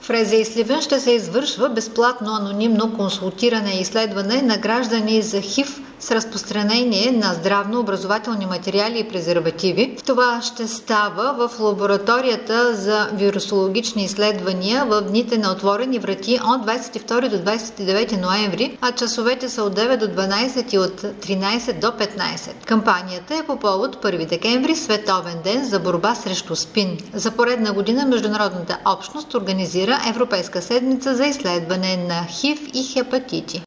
В РЗИ Сливен ще се извършва безплатно анонимно консултиране и изследване на граждани за ХИВ с разпространение на здравно-образователни материали и презервативи. Това ще става в лабораторията за вирусологични изследвания в дните на отворени врати от 22 до 29 ноември, а часовете са от 9 до 12 и от 13 до 15. Кампанията е по повод 1 декември, Световен ден за борба срещу СПИН. За поредна година международната общност организира Европейска седмица за изследване на ХИВ и хепатити.